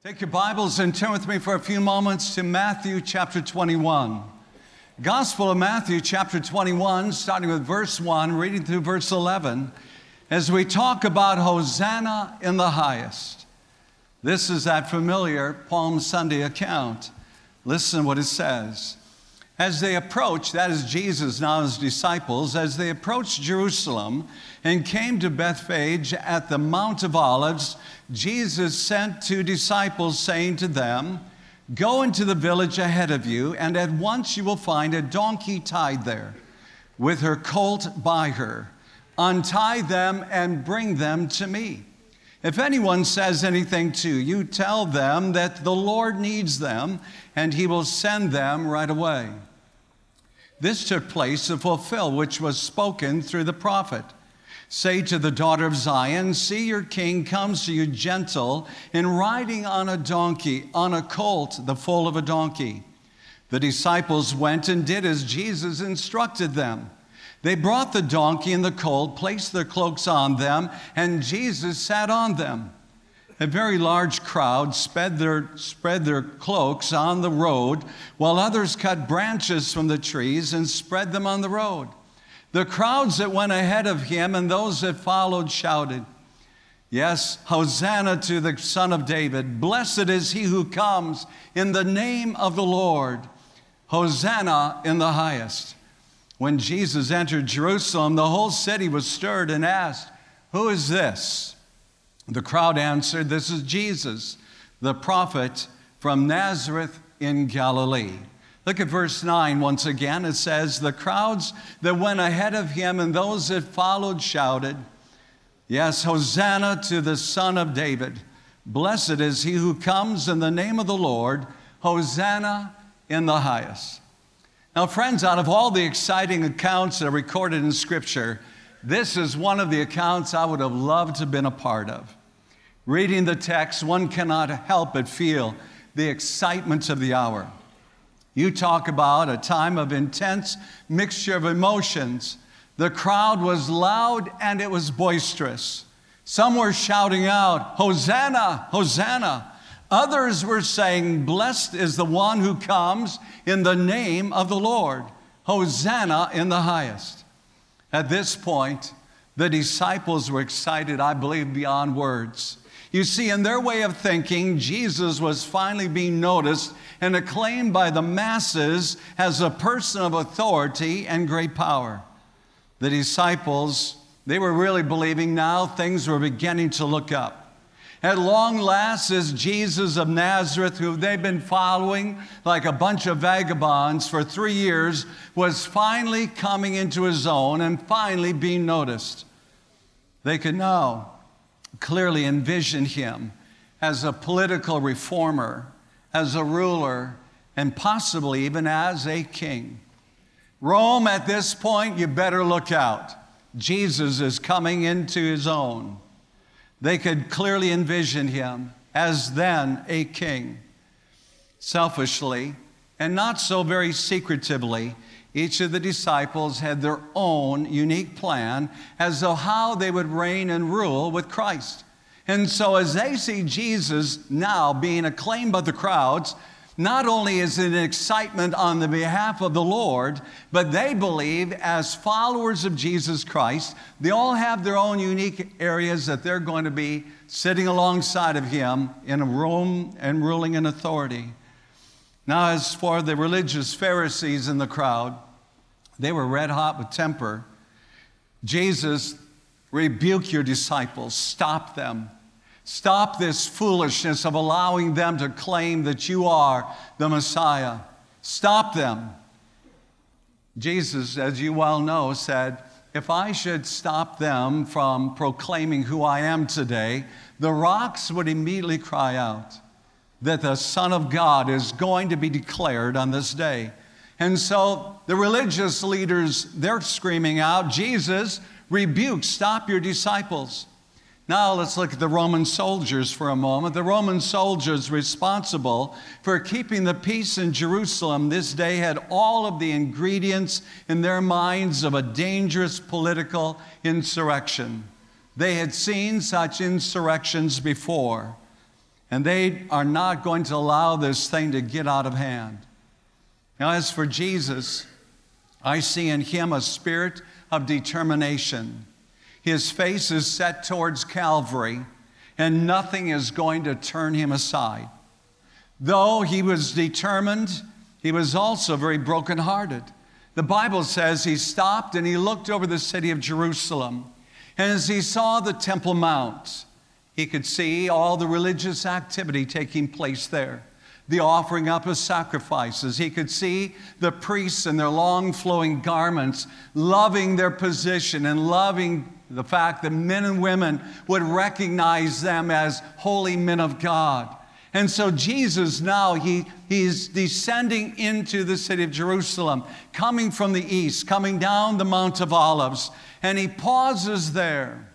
Take your Bibles and turn with me for a few moments to Matthew chapter 21. Gospel of Matthew chapter 21, starting with verse 1, reading through verse 11, as we talk about Hosanna in the highest. This is that familiar Palm Sunday account. Listen to what it says. As they approached, that is Jesus now his disciples, as they approached Jerusalem and came to Bethphage at the Mount of Olives, Jesus sent two disciples, saying to them, "Go into the village ahead of you, and at once you will find a donkey tied there, with her colt by her. Untie them and bring them to me. If anyone says anything to you, tell them that the Lord needs them, and he will send them right away." This took place to fulfill which was spoken through the prophet. "Say to the daughter of Zion, see your king comes to you gentle and riding on a donkey, on a colt, the foal of a donkey." The disciples went and did as Jesus instructed them. They brought the donkey and the colt, placed their cloaks on them, and Jesus sat on them. A very large crowd spread their cloaks on the road, while others cut branches from the trees and spread them on the road. The crowds that went ahead of him and those that followed shouted, "Yes, Hosanna to the Son of David. Blessed is he who comes in the name of the Lord. Hosanna in the highest." When Jesus entered Jerusalem, the whole city was stirred and asked, "Who is this?" The crowd answered, "This is Jesus, the prophet from Nazareth in Galilee." Look at verse 9 once again. It says, "The crowds that went ahead of him and those that followed shouted, 'Yes, Hosanna to the Son of David. Blessed is he who comes in the name of the Lord. Hosanna in the highest.'" Now, friends, out of all the exciting accounts that are recorded in Scripture, this is one of the accounts I would have loved to have been a part of. Reading the text, one cannot help but feel the excitement of the hour. You talk about a time of intense mixture of emotions. The crowd was loud and it was boisterous. Some were shouting out, "Hosanna, Hosanna." Others were saying, "Blessed is the one who comes in the name of the Lord. Hosanna in the highest." At this point, the disciples were excited, I believe, beyond words. You see, in their way of thinking, Jesus was finally being noticed and acclaimed by the masses as a person of authority and great power. The disciples, they were really believing now things were beginning to look up. At long last, this Jesus of Nazareth, who they've been following like a bunch of vagabonds for 3 years, was finally coming into his own and finally being noticed. They could now clearly envision him as a political reformer, as a ruler, and possibly even as a king. Rome, at this point, you better look out. Jesus is coming into his own. They could clearly envision him as then a king. Selfishly, and not so very secretively, each of the disciples had their own unique plan as to how they would reign and rule with Christ. And so as they see Jesus now being acclaimed by the crowds, not only is it an excitement on the behalf of the Lord, but they believe as followers of Jesus Christ, they all have their own unique areas that they're going to be sitting alongside of him in Rome and ruling in authority. Now, as for the religious Pharisees in the crowd, they were red hot with temper. Jesus, rebuke your disciples, stop them. Stop this foolishness of allowing them to claim that you are the Messiah. Stop them. Jesus, as you well know, said, "If I should stop them from proclaiming who I am today, the rocks would immediately cry out that the Son of God is going to be declared on this day." And so the religious leaders, they're screaming out, "Jesus, rebuke, stop your disciples." Now let's look at the Roman soldiers for a moment. The Roman soldiers responsible for keeping the peace in Jerusalem this day had all of the ingredients in their minds of a dangerous political insurrection. They had seen such insurrections before. And they are not going to allow this thing to get out of hand. Now, as for Jesus, I see in him a spirit of determination. His face is set towards Calvary, and nothing is going to turn him aside. Though he was determined, he was also very brokenhearted. The Bible says he stopped and he looked over the city of Jerusalem. And as he saw the Temple Mount, he could see all the religious activity taking place there, the offering up of sacrifices. He could see the priests in their long flowing garments, loving their position and loving the fact that men and women would recognize them as holy men of God. And so Jesus now, he's descending into the city of Jerusalem, coming from the east, coming down the Mount of Olives, and he pauses there.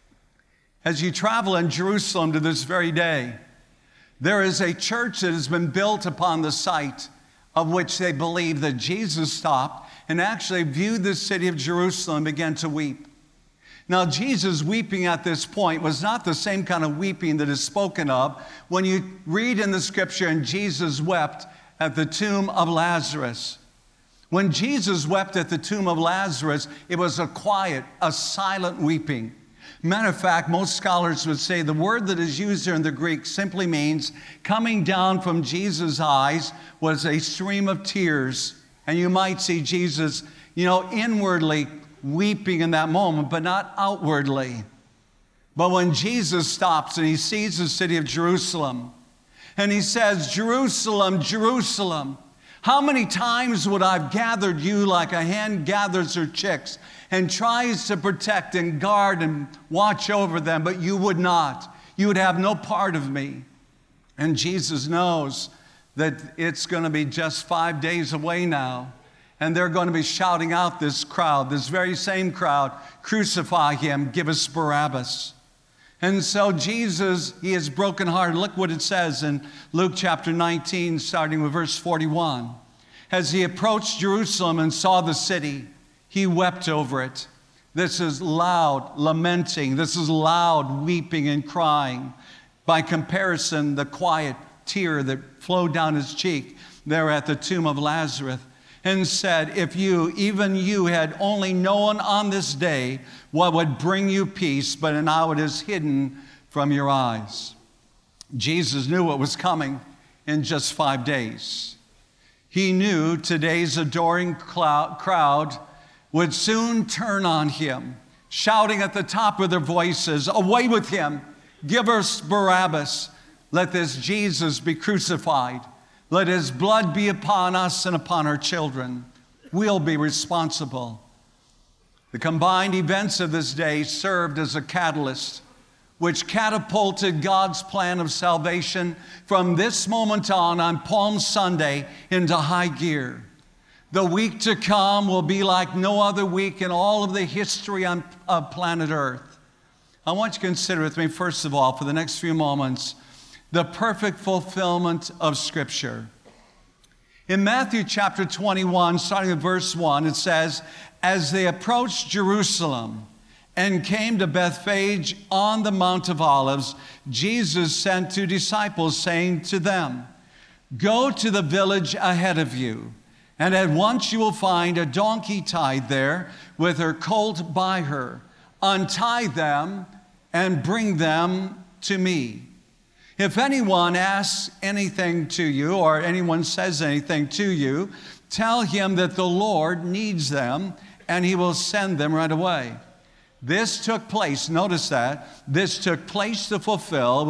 As you travel in Jerusalem to this very day, there is a church that has been built upon the site of which they believe that Jesus stopped and actually viewed the city of Jerusalem and began to weep. Now, Jesus weeping at this point was not the same kind of weeping that is spoken of when you read in the scripture, and Jesus wept at the tomb of Lazarus. When Jesus wept at the tomb of Lazarus, it was a quiet, a silent weeping. Matter of fact, most scholars would say the word that is used there in the Greek simply means coming down from Jesus' eyes was a stream of tears. And you might see Jesus, inwardly weeping in that moment, but not outwardly. But when Jesus stops and he sees the city of Jerusalem, and he says, "Jerusalem, Jerusalem, how many times would I have gathered you like a hen gathers her chicks and tries to protect and guard and watch over them, but you would not. You would have no part of me." And Jesus knows that it's going to be just 5 days away now. And they're going to be shouting out, this crowd, this very same crowd, "Crucify him, give us Barabbas." And so Jesus, he is brokenhearted. Look what it says in Luke chapter 19, starting with verse 41. As he approached Jerusalem and saw the city, he wept over it. This is loud lamenting. This is loud weeping and crying. By comparison, the quiet tear that flowed down his cheek there at the tomb of Lazarus, and said, "If you, even you, had only known on this day what would bring you peace, but now it is hidden from your eyes." Jesus knew what was coming in just 5 days. He knew today's adoring crowd would soon turn on him, shouting at the top of their voices, "Away with him! Give us Barabbas! Let this Jesus be crucified! Let his blood be upon us and upon our children. We'll be responsible." The combined events of this day served as a catalyst which catapulted God's plan of salvation from this moment on Palm Sunday into high gear. The week to come will be like no other week in all of the history of planet Earth. I want you to consider with me, first of all, for the next few moments, the perfect fulfillment of Scripture. In Matthew chapter 21, starting at verse 1, it says, "As they approached Jerusalem and came to Bethphage on the Mount of Olives, Jesus sent 2 disciples, saying to them, 'Go to the village ahead of you, and at once you will find a donkey tied there with her colt by her. Untie them and bring them to me. If anyone asks anything to you, or anyone says anything to you, tell him that the Lord needs them, and he will send them right away.'" This took place, notice that, this took place to fulfill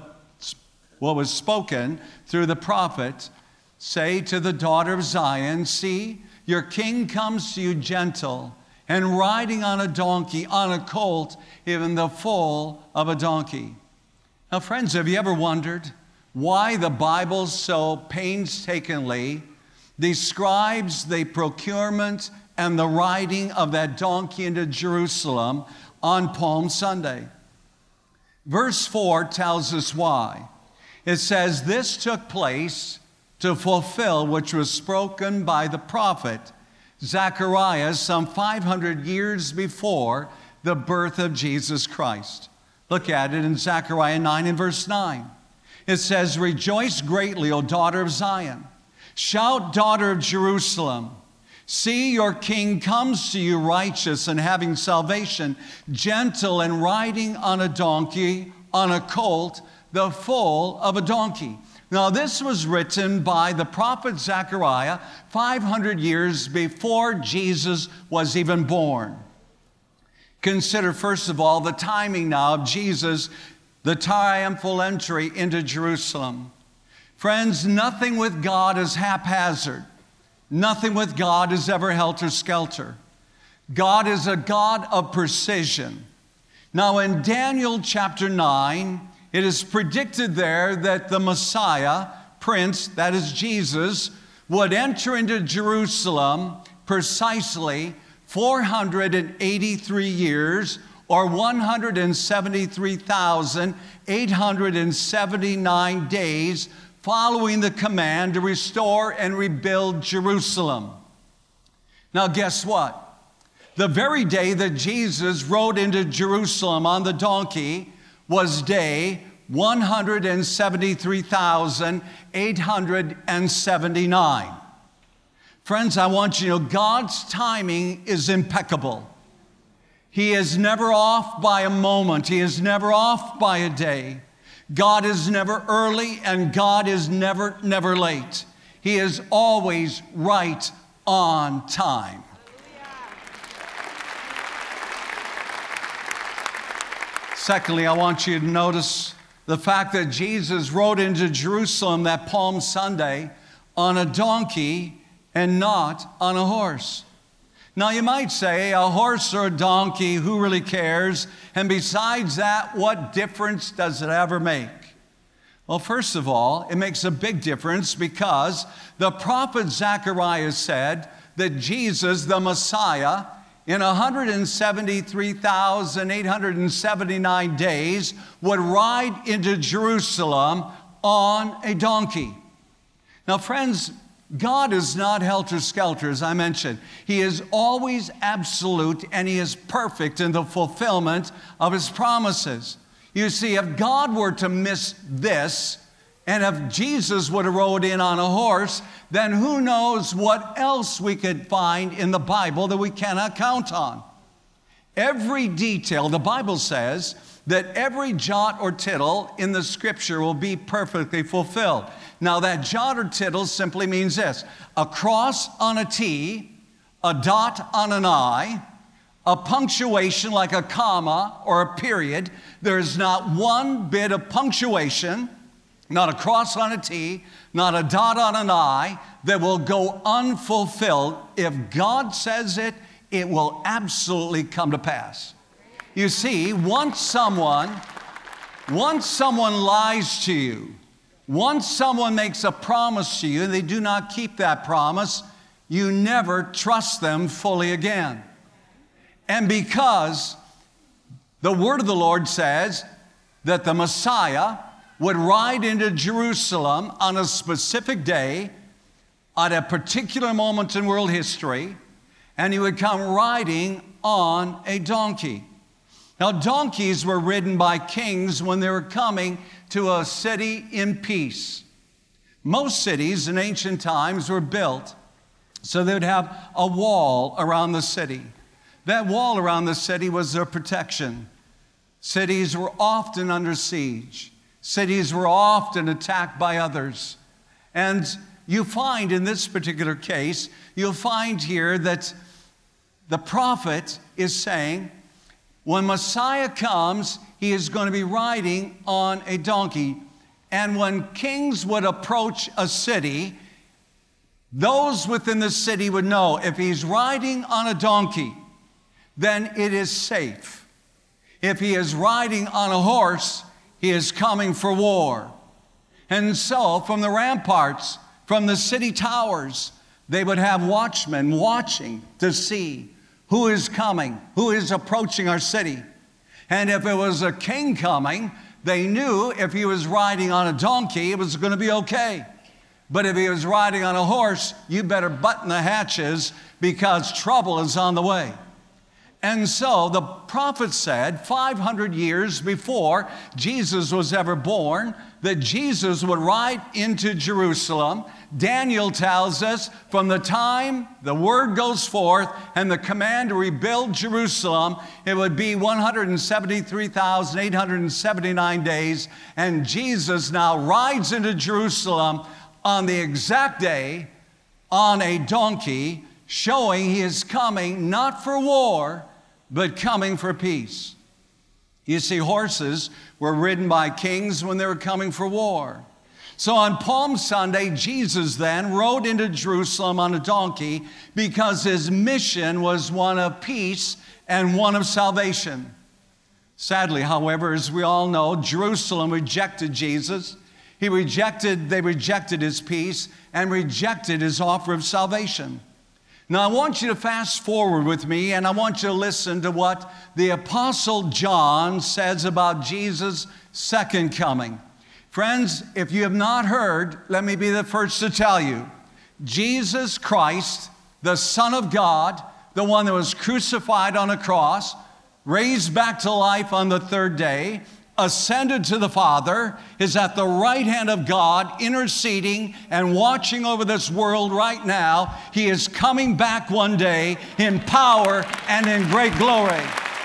what was spoken through the prophet. "Say to the daughter of Zion, see, your king comes to you gentle, and riding on a donkey, on a colt, even the foal of a donkey." Now, friends, have you ever wondered why the Bible so painstakingly describes the procurement and the riding of that donkey into Jerusalem on Palm Sunday? Verse 4 tells us why. It says, "This took place to fulfill which was spoken by the prophet Zechariah some 500 years before the birth of Jesus Christ." Look at it in Zechariah 9 and verse 9. It says, "Rejoice greatly, O daughter of Zion. Shout, daughter of Jerusalem. See, your king comes to you righteous and having salvation, gentle and riding on a donkey, on a colt, the foal of a donkey." Now, this was written by the prophet Zechariah 500 years before Jesus was even born. Consider, first of all, the timing now of Jesus, the triumphal entry into Jerusalem. Friends, nothing with God is haphazard. Nothing with God is ever helter-skelter. God is a God of precision. Now, in Daniel chapter 9, it is predicted there that the Messiah, Prince, that is Jesus, would enter into Jerusalem precisely 483 years, or 173,879 days following the command to restore and rebuild Jerusalem. Now, guess what? The very day that Jesus rode into Jerusalem on the donkey was day 173,879. Friends, I want you to know God's timing is impeccable. He is never off by a moment. He is never off by a day. God is never early, and God is never late. He is always right on time. Secondly, I want you to notice the fact that Jesus rode into Jerusalem that Palm Sunday on a donkey and not on a horse. Now, you might say, a horse or a donkey, who really cares? And besides that, what difference does it ever make? Well, first of all, it makes a big difference because the prophet Zechariah said that Jesus, the Messiah, in 173,879 days, would ride into Jerusalem on a donkey. Now, friends, God is not helter-skelter, as I mentioned. He is always absolute, and He is perfect in the fulfillment of His promises. You see, if God were to miss this, and if Jesus would have rode in on a horse, then who knows what else we could find in the Bible that we cannot count on. Every detail, the Bible says that every jot or tittle in the Scripture will be perfectly fulfilled. Now, that jot or tittle simply means this: a cross on a T, a dot on an I, a punctuation like a comma or a period. There is not one bit of punctuation, not a cross on a T, not a dot on an I, that will go unfulfilled. If God says it, it will absolutely come to pass. You see, once someone lies to you, once someone makes a promise to you and they do not keep that promise, you never trust them fully again. And because the word of the Lord says that the Messiah would ride into Jerusalem on a specific day, at a particular moment in world history, and He would come riding on a donkey. Now, donkeys were ridden by kings when they were coming to a city in peace. Most cities in ancient times were built so they would have a wall around the city. That wall around the city was their protection. Cities were often under siege. Cities were often attacked by others. And you find in this particular case, you'll find here that the prophet is saying, when Messiah comes, He is going to be riding on a donkey. And when kings would approach a city, those within the city would know if He's riding on a donkey, then it is safe. If He is riding on a horse, He is coming for war. And so, from the ramparts, from the city towers, they would have watchmen watching to see who is coming, who is approaching our city. And if it was a king coming, they knew if he was riding on a donkey, it was going to be okay. But if he was riding on a horse, you better button the hatches because trouble is on the way. And so the prophet said 500 years before Jesus was ever born that Jesus would ride into Jerusalem. Daniel tells us from the time the word goes forth and the command to rebuild Jerusalem, it would be 173,879 days. And Jesus now rides into Jerusalem on the exact day on a donkey, showing he is coming not for war, but coming for peace. You see, horses were ridden by kings when they were coming for war. So on Palm Sunday, Jesus then rode into Jerusalem on a donkey because his mission was one of peace and one of salvation. Sadly, however, as we all know, Jerusalem rejected Jesus. They rejected his peace and rejected his offer of salvation. Now, I want you to fast forward with me, and I want you to listen to what the Apostle John says about Jesus' second coming. Friends, if you have not heard, let me be the first to tell you, Jesus Christ, the Son of God, the one that was crucified on a cross, raised back to life on the third day, ascended to the Father, is at the right hand of God, interceding and watching over this world right now. He is coming back one day in power and in great glory.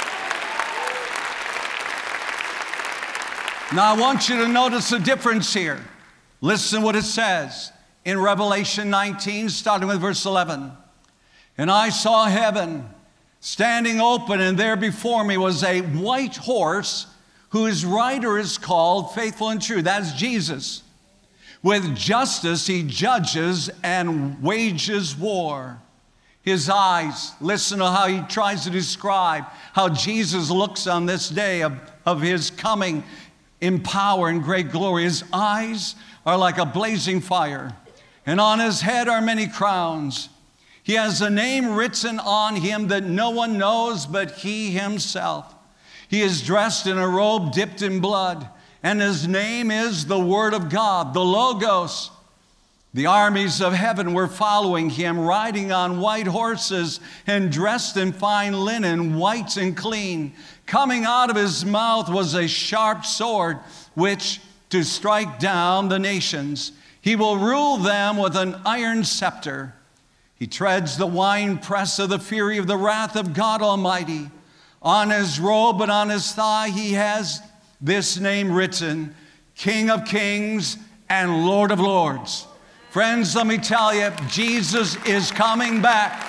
Now I want you to notice the difference here. Listen to what it says in Revelation 19, starting with verse 11. And I saw heaven standing open, and there before me was a white horse, whose rider is called Faithful and True. That's Jesus. With justice he judges and wages war. His eyes, listen to how he tries to describe how Jesus looks on this day of his coming in power and great glory. His eyes are like a blazing fire, and on his head are many crowns. He has a name written on him that no one knows but he himself. He is dressed in a robe dipped in blood, and his name is the Word of God, the Logos. The armies of heaven were following him, riding on white horses and dressed in fine linen, white and clean. Coming out of his mouth was a sharp sword, which to strike down the nations. He will rule them with an iron scepter. He treads the winepress of the fury of the wrath of God Almighty. On his robe and on his thigh he has this name written, King of Kings and Lord of Lords. Friends, let me tell you, Jesus is coming back.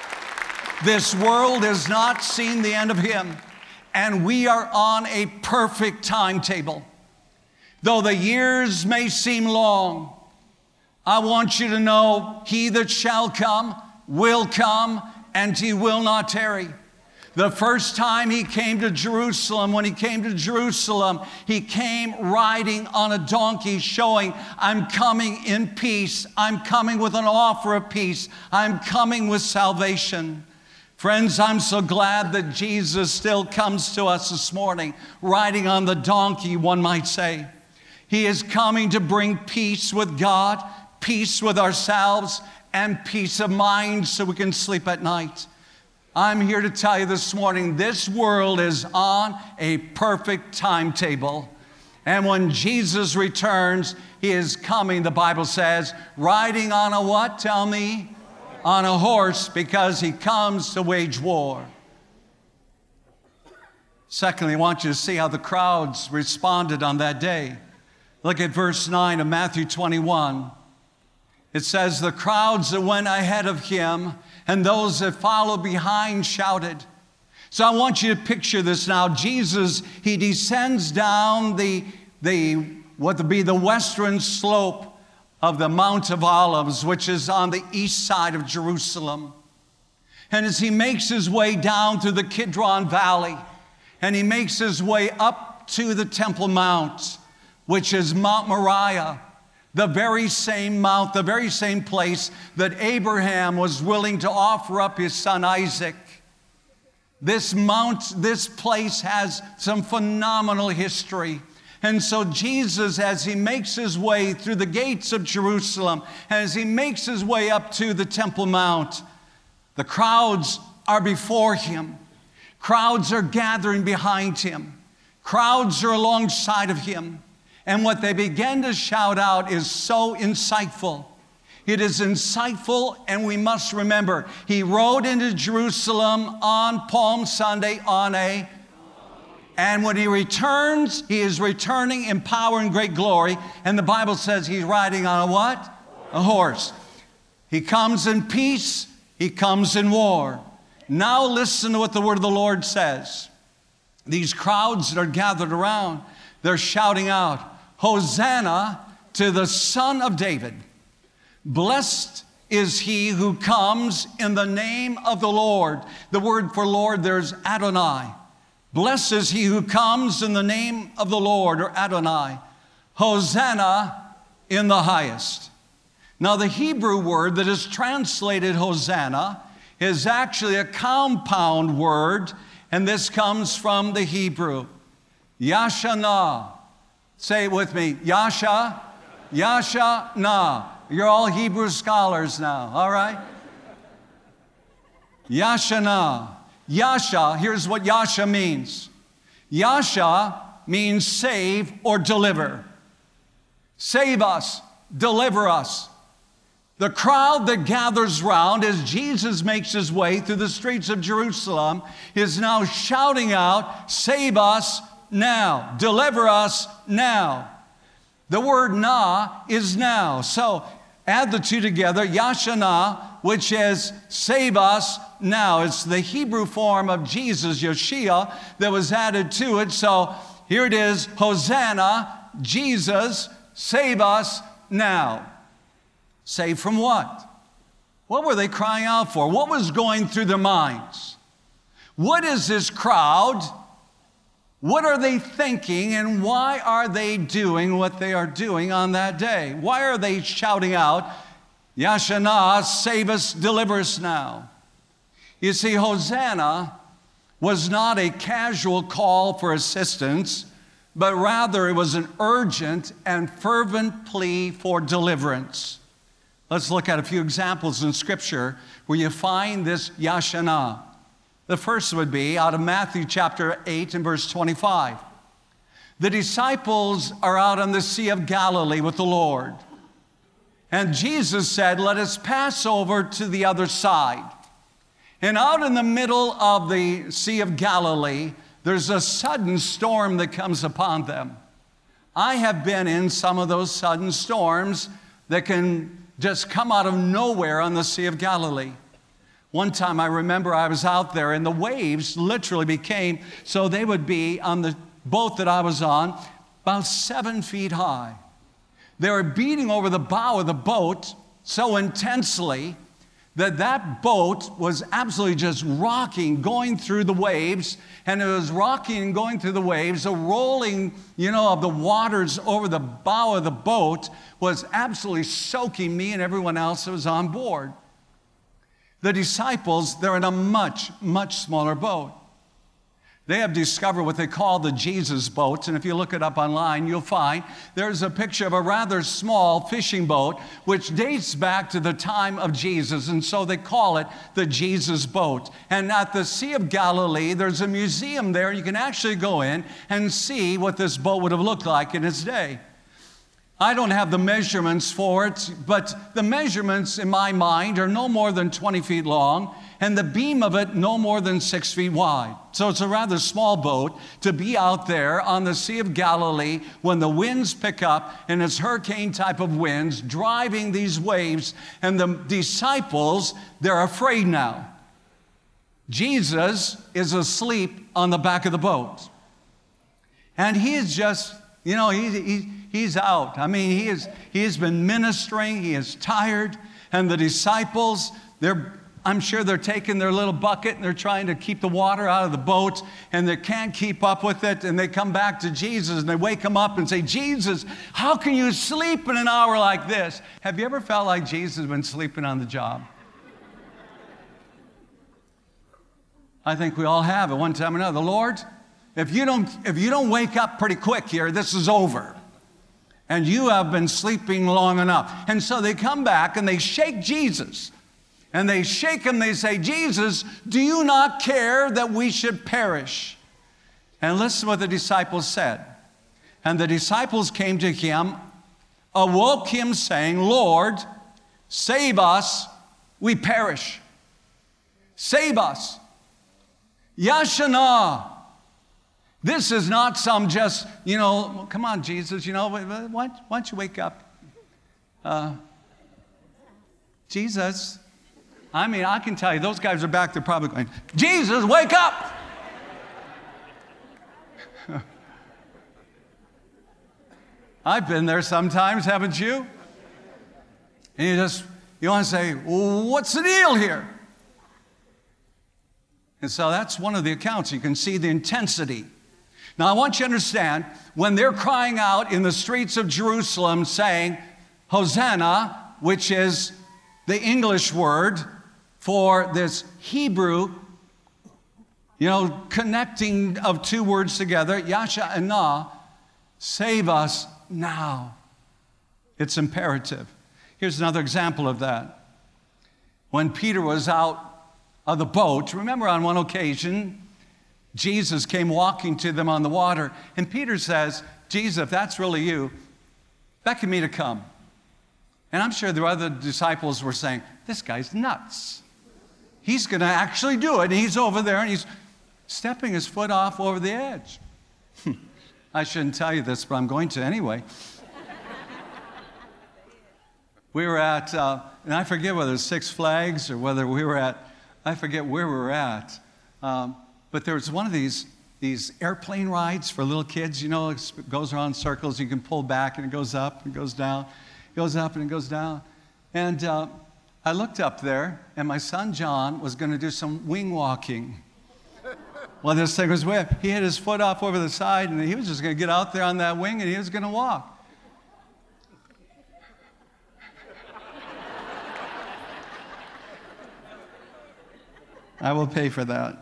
This world has not seen the end of him, and we are on a perfect timetable. Though the years may seem long, I want you to know he that shall come will come, and he will not tarry. The first time he came to Jerusalem, when he came to Jerusalem, he came riding on a donkey, showing, I'm coming in peace. I'm coming with an offer of peace. I'm coming with salvation. Friends, I'm so glad that Jesus still comes to us this morning, riding on the donkey, one might say. He is coming to bring peace with God, peace with ourselves, and peace of mind so we can sleep at night. I'm here to tell you this morning, this world is on a perfect timetable. And when Jesus returns, he is coming, the Bible says, riding on a what? Tell me. On a horse, because he comes to wage war. Secondly, I want you to see how the crowds responded on that day. Look at verse 9 of Matthew 21. It says, the crowds that went ahead of him and those that followed behind shouted. So I want you to picture this now. Jesus, he descends down what would be the western slope of the Mount of Olives, which is on the east side of Jerusalem. And as he makes his way down through the Kidron Valley, and he makes his way up to the Temple Mount, which is Mount Moriah, the very same mount, the very same place that Abraham was willing to offer up his son Isaac. This place has some phenomenal history. And so Jesus, as he makes his way through the gates of Jerusalem, as he makes his way up to the Temple Mount, the crowds are before him. Crowds are gathering behind him. Crowds are alongside of him. And what they began to shout out is so insightful. It is insightful, and we must remember, he rode into Jerusalem on Palm Sunday and when he returns, he is returning in power and great glory. And the Bible says he's riding on a what? A horse. He comes in peace, he comes in war. Now listen to what the word of the Lord says. These crowds that are gathered around, they're shouting out, Hosanna to the Son of David. Blessed is he who comes in the name of the Lord. The word for Lord, there's Adonai. Blessed is he who comes in the name of the Lord, or Adonai. Hosanna in the highest. Now the Hebrew word that is translated Hosanna is actually a compound word, and this comes from the Hebrew. Yashana. Say it with me. Yasha. Yasha-na. You're all Hebrew scholars now, all right? Yashana. Yasha, here's what Yasha means. Yasha means save or deliver. Save us, deliver us. The crowd that gathers round as Jesus makes his way through the streets of Jerusalem is now shouting out, save us now, deliver us now. The word na is now. So add the two together, Yashana, which is save us now. It's the Hebrew form of Jesus, Yeshua, that was added to it. So here it is, Hosanna, Jesus, save us now. Save from what? What were they crying out for? What was going through their minds? What is this crowd? What are they thinking, and why are they doing what they are doing on that day? Why are they shouting out, Yashana, save us, deliver us now? You see, Hosanna was not a casual call for assistance, but rather it was an urgent and fervent plea for deliverance. Let's look at a few examples in Scripture where you find this Yashana. The first would be out of Matthew chapter 8 and verse 25. The disciples are out on the Sea of Galilee with the Lord. And Jesus said, let us pass over to the other side. And out in the middle of the Sea of Galilee, there's a sudden storm that comes upon them. I have been in some of those sudden storms that can just come out of nowhere on the Sea of Galilee. One time I remember I was out there and the waves literally became, so they would be on the boat that I was on about 7 feet high. They were beating over the bow of the boat so intensely that that boat was absolutely just rocking, going through the waves, and it was rocking and going through the waves. The rolling, of the waters over the bow of the boat was absolutely soaking me and everyone else that was on board. The disciples, they're in a much, much smaller boat. They have discovered what they call the Jesus boats, and if you look it up online, you'll find there's a picture of a rather small fishing boat which dates back to the time of Jesus, and so they call it the Jesus boat. And at the Sea of Galilee, there's a museum there. You can actually go in and see what this boat would have looked like in its day. I don't have the measurements for it, but the measurements in my mind are no more than 20 feet long, and the beam of it no more than 6 feet wide. So it's a rather small boat to be out there on the Sea of Galilee when the winds pick up, and it's hurricane type of winds driving these waves, and the disciples, they're afraid now. Jesus is asleep on the back of the boat. And he is just, he's out. I mean, he has been ministering. He is tired. And the disciples, I'm sure they're taking their little bucket and they're trying to keep the water out of the boat, and they can't keep up with it. And they come back to Jesus and they wake him up and say, Jesus, how can you sleep in an hour like this? Have you ever felt like Jesus has been sleeping on the job? I think we all have at one time or another. Lord, if you don't wake up pretty quick here, this is over. And you have been sleeping long enough. And so they come back and they shake Jesus. And they shake him, they say, Jesus, do you not care that we should perish? And listen to what the disciples said. And the disciples came to him, awoke him, saying, Lord, save us, we perish. Save us. Yashana. This is not some just, come on, Jesus, why don't you wake up? Jesus, I can tell you, those guys are back there probably going, Jesus, wake up! I've been there sometimes, haven't you? And you want to say, well, what's the deal here? And so that's one of the accounts. You can see the intensity. Now, I want you to understand, when they're crying out in the streets of Jerusalem saying, Hosanna, which is the English word for this Hebrew, connecting of two words together, Yasha and Na, save us now. It's imperative. Here's another example of that. When Peter was out of the boat, remember on one occasion, Jesus came walking to them on the water, and Peter says, Jesus, if that's really you, beckon me to come. And I'm sure the other disciples were saying, this guy's nuts. He's going to actually do it. And he's over there, and he's stepping his foot off over the edge. I shouldn't tell you this, but I'm going to anyway. We were at, and I forget whether it's Six Flags or whether we were at, I forget where we were at. But there was one of these airplane rides for little kids. It goes around in circles. You can pull back, and it goes up and goes down. It goes up and it goes down. And I looked up there, and my son John was going to do some wing walking. Well, this thing was wet. He had his foot off over the side, and he was just going to get out there on that wing, and he was going to walk. I will pay for that.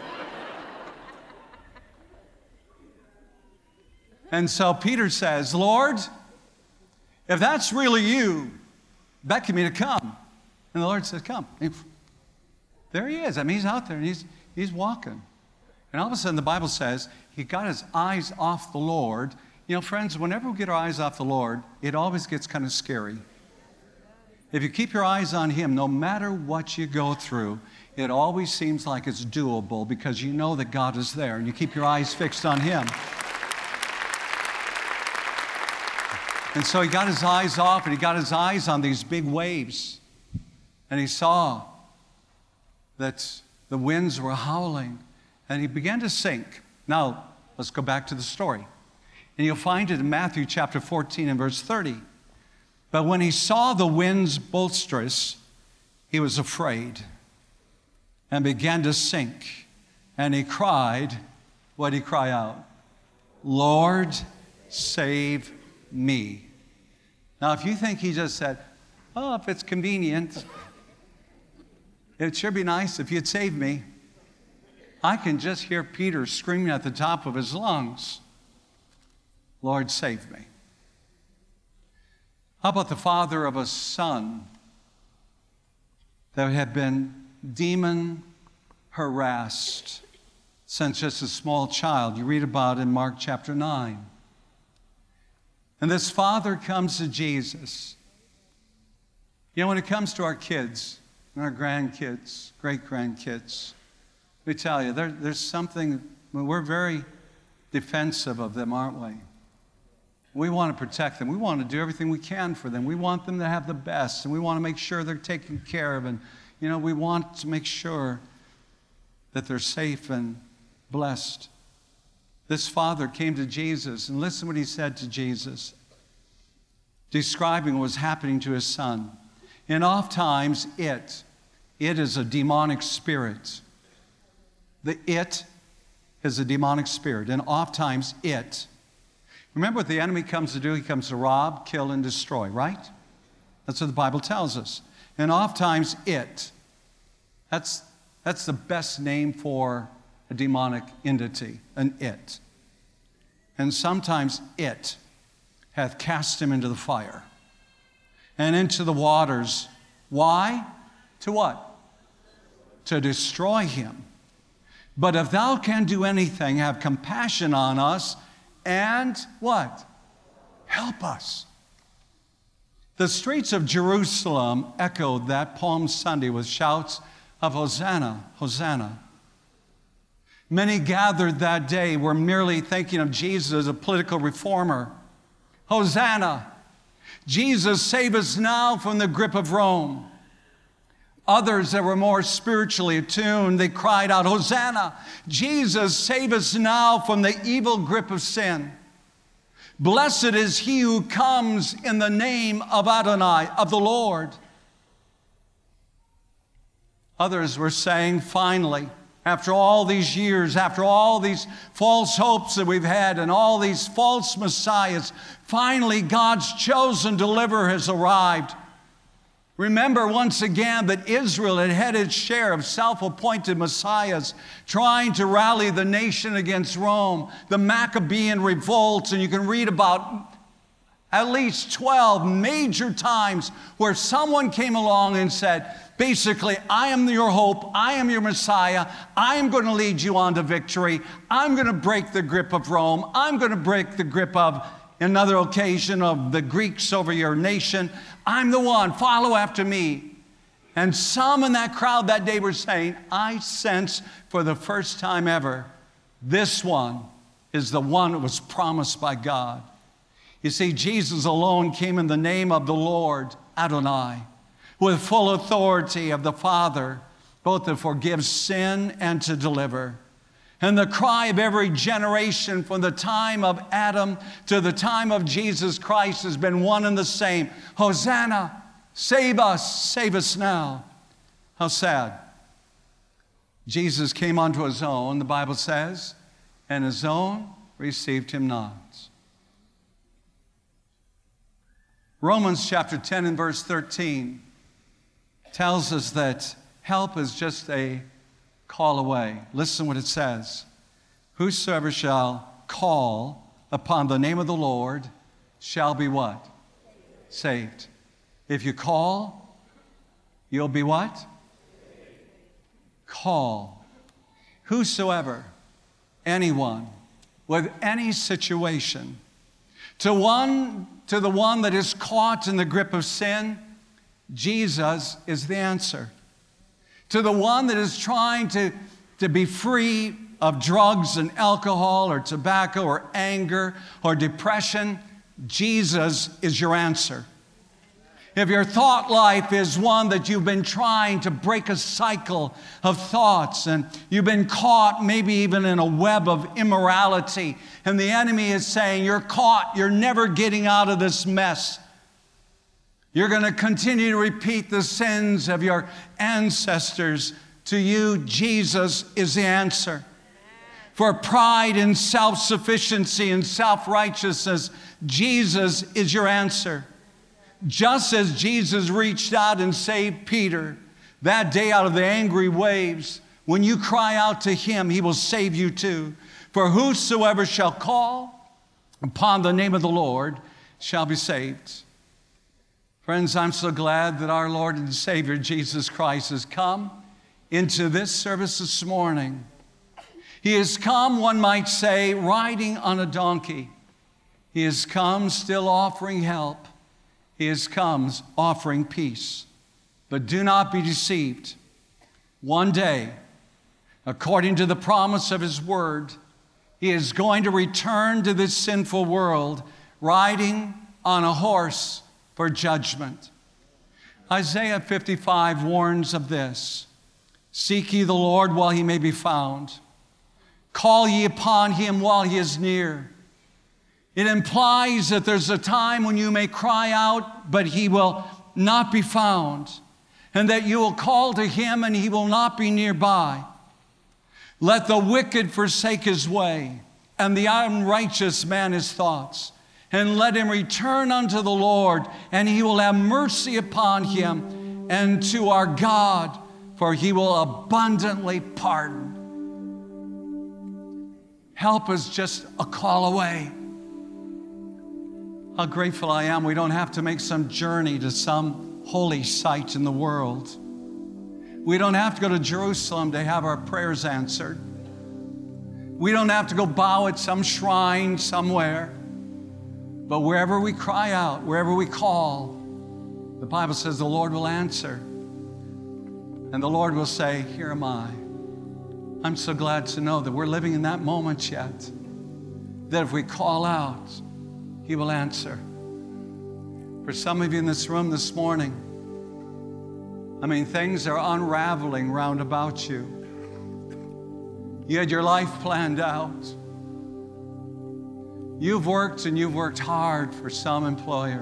And so Peter says, Lord, if that's really you, beckon me to come. And the Lord says, come. And there he is. He's out there, and he's walking. And all of a sudden, the Bible says he got his eyes off the Lord. Friends, whenever we get our eyes off the Lord, it always gets kind of scary. If you keep your eyes on him, no matter what you go through, it always seems like it's doable because you know that God is there, and you keep your eyes fixed on him. And so he got his eyes off, and he got his eyes on these big waves. And he saw that the winds were howling, and he began to sink. Now, let's go back to the story. And you'll find it in Matthew chapter 14 and verse 30. But when he saw the winds boisterous, he was afraid and began to sink. And he cried, what did he cry out? Lord, save me. Now, if you think he just said, oh, if it's convenient, it'd sure be nice if you'd save me. I can just hear Peter screaming at the top of his lungs, Lord, save me. How about the father of a son that had been demon harassed since just a small child? You read about it in Mark chapter 9. And this father comes to Jesus. When it comes to our kids and our grandkids, great-grandkids, let me tell you, there's something, we're very defensive of them, aren't we? We want to protect them. We want to do everything we can for them. We want them to have the best, and we want to make sure they're taken care of. And, we want to make sure that they're safe and blessed. This father came to Jesus, and listen what he said to Jesus, describing what was happening to his son. And oftentimes it is a demonic spirit. The it is a demonic spirit, and oftentimes it. Remember what the enemy comes to do? He comes to rob, kill, and destroy, right? That's what the Bible tells us. And oftentimes it. That's the best name for a demonic entity, an it. And sometimes it hath cast him into the fire and into the waters. Why? To what? To destroy him. But if thou can do anything, have compassion on us and what? Help us. The streets of Jerusalem echoed that Palm Sunday with shouts of Hosanna, Hosanna. Many gathered that day were merely thinking of Jesus as a political reformer. Hosanna! Jesus, save us now from the grip of Rome. Others that were more spiritually attuned, they cried out, Hosanna! Jesus, save us now from the evil grip of sin. Blessed is he who comes in the name of Adonai, of the Lord. Others were saying, finally, after all these years, after all these false hopes that we've had and all these false messiahs, finally God's chosen deliverer has arrived. Remember once again that Israel had had its share of self-appointed messiahs trying to rally the nation against Rome, the Maccabean revolts, and you can read about at least 12 major times where someone came along and said, basically, I am your hope, I am your Messiah, I am going to lead you on to victory, I'm going to break the grip of Rome, I'm going to break the grip of, another occasion, of the Greeks over your nation, I'm the one, follow after me. And some in that crowd that day were saying, I sense for the first time ever, this one is the one that was promised by God. You see, Jesus alone came in the name of the Lord, Adonai, with full authority of the Father, both to forgive sin and to deliver. And the cry of every generation from the time of Adam to the time of Jesus Christ has been one and the same. Hosanna, save us now. How sad. Jesus came unto his own, the Bible says, and his own received him not. Romans chapter 10 and verse 13 tells us that help is just a call away. Listen what it says. Whosoever shall call upon the name of the Lord shall be what? Saved. If you call, you'll be what? Call. Whosoever, anyone, with any situation, to the one that is caught in the grip of sin, Jesus is the answer. To the one that is trying to be free of drugs and alcohol or tobacco or anger or depression, Jesus is your answer. If your thought life is one that you've been trying to break a cycle of thoughts and you've been caught maybe even in a web of immorality and the enemy is saying, you're caught, you're never getting out of this mess. You're going to continue to repeat the sins of your ancestors. To you, Jesus is the answer. For pride and self-sufficiency and self-righteousness, Jesus is your answer. Just as Jesus reached out and saved Peter that day out of the angry waves, when you cry out to him, he will save you too. For whosoever shall call upon the name of the Lord shall be saved. Friends, I'm so glad that our Lord and Savior Jesus Christ has come into this service this morning. He has come, one might say, riding on a donkey. He has come still offering help. He has come offering peace. But do not be deceived. One day, according to the promise of his word, he is going to return to this sinful world riding on a horse for judgment. Isaiah 55 warns of this. Seek ye the Lord while he may be found. Call ye upon him while he is near. It implies that there's a time when you may cry out, but he will not be found, and that you will call to him and he will not be nearby. Let the wicked forsake his way, and the unrighteous man his thoughts, and let him return unto the Lord, and he will have mercy upon him, and to our God, for he will abundantly pardon. Help is just a call away. How grateful I am we don't have to make some journey to some holy site in the world. We don't have to go to Jerusalem to have our prayers answered. We don't have to go bow at some shrine somewhere. But wherever we cry out, wherever we call, the Bible says the Lord will answer. And the Lord will say, here am I. I'm so glad to know that we're living in that moment yet. That if we call out, He will answer. For some of you in this room this morning, I mean, things are unraveling round about you. You had your life planned out. You've worked and you've worked hard for some employer.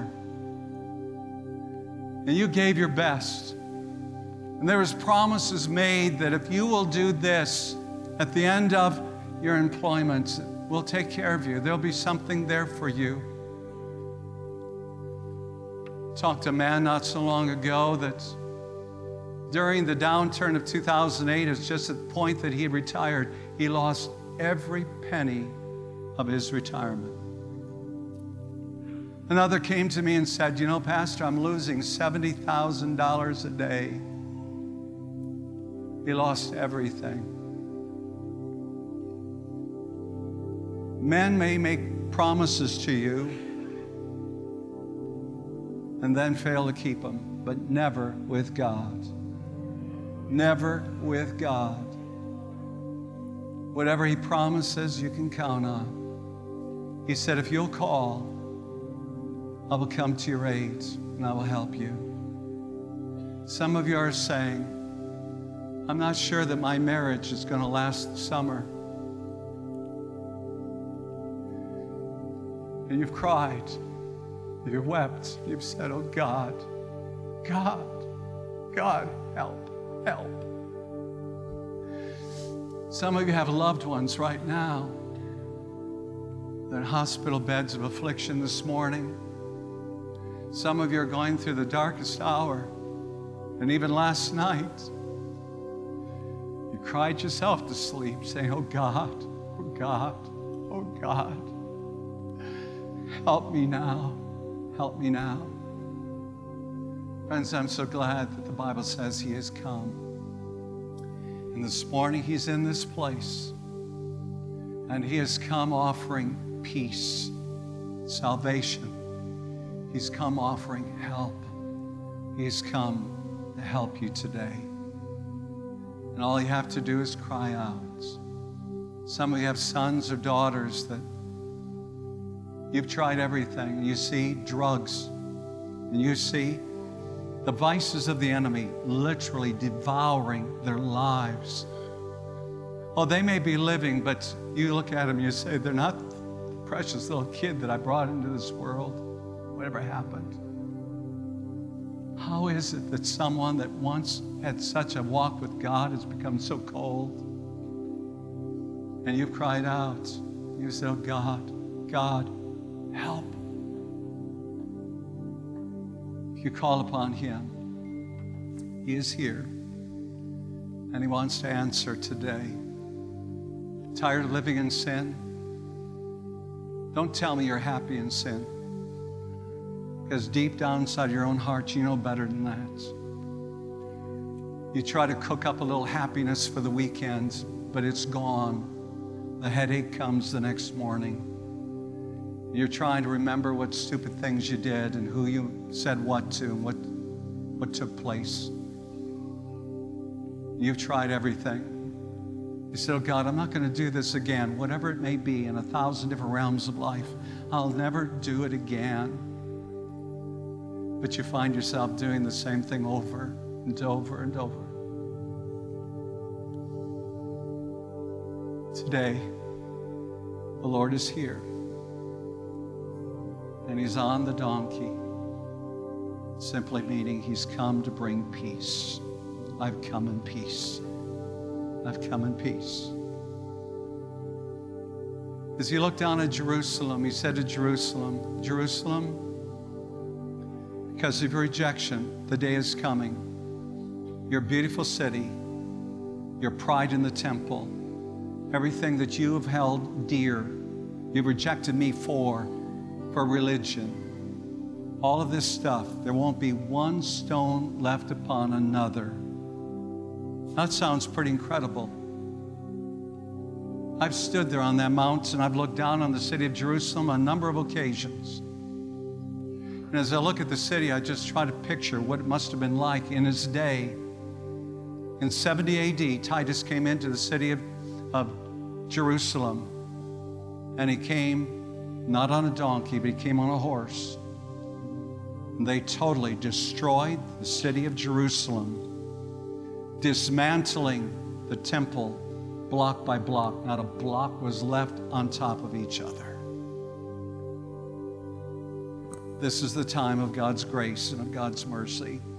And you gave your best. And there was promises made that if you will do this at the end of your employment, we'll take care of you. There'll be something there for you. Talked to a man not so long ago that during the downturn of 2008, it's just at the point that he retired, he lost every penny of his retirement. Another came to me and said, you know, Pastor, I'm losing $70,000 a day. He lost everything. Men may make promises to you and then fail to keep them, but never with God. Never with God. Whatever He promises, you can count on. He said, if you'll call, I will come to your aid and I will help you. Some of you are saying, I'm not sure that my marriage is going to last the summer. And you've cried, you've wept, you've said, oh God, God, God, help, help. Some of you have loved ones right now. They're in hospital beds of affliction this morning. Some of you are going through the darkest hour. And even last night, you cried yourself to sleep saying, oh God, oh God, oh God, help me now, help me now. Friends, I'm so glad that the Bible says He has come. And this morning He's in this place. And He has come offering peace, salvation. He's come offering help. He's come to help you today. And all you have to do is cry out. Some of you have sons or daughters that you've tried everything. You see drugs, and you see the vices of the enemy literally devouring their lives. Oh, they may be living, but you look at them and you say, they're not the precious little kid that I brought into this world. Whatever happened? How is it that someone that once had such a walk with God has become so cold? And you've cried out. You said, oh God, God, help. If you call upon Him, He is here. And He wants to answer today. Tired of living in sin? Don't tell me you're happy in sin. Because deep down inside your own heart, you know better than that. You try to cook up a little happiness for the weekend, but it's gone. The headache comes the next morning. You're trying to remember what stupid things you did and who you said what to and what took place. You've tried everything. You said, oh God, I'm not going to do this again. Whatever it may be in 1,000 different realms of life, I'll never do it again. But you find yourself doing the same thing over and over and over. Today, the Lord is here. And He's on the donkey, simply meaning He's come to bring peace. I've come in peace. I've come in peace. As He looked down at Jerusalem, He said to Jerusalem, Jerusalem, because of your rejection, the day is coming. Your beautiful city, your pride in the temple, everything that you have held dear, you've rejected me for religion. All of this stuff, there won't be one stone left upon another. That sounds pretty incredible. I've stood there on that mount and I've looked down on the city of Jerusalem on a number of occasions. And as I look at the city, I just try to picture what it must have been like in his day. In 70 AD, Titus came into the city of Jerusalem. And he came not on a donkey, but he came on a horse. And they totally destroyed the city of Jerusalem, dismantling the temple block by block. Not a block was left on top of each other. This is the time of God's grace and of God's mercy.